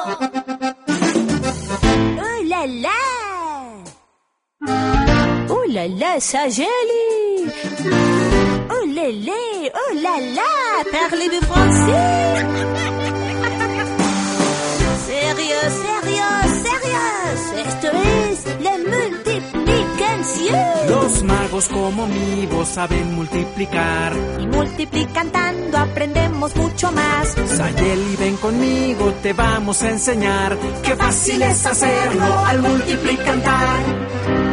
Oh là là! Oh là là, Sageli! Oh lélé! Oh là là! Parlez-vous français? Sérieux, sérieux, sérieux! Esto es la multiplicación. Los magos como mi voz saben multiplicar. Y multiplicando aprendemos mucho más. Sayeli, ven conmigo, te vamos a enseñar. Qué fácil es hacerlo al multiplicar.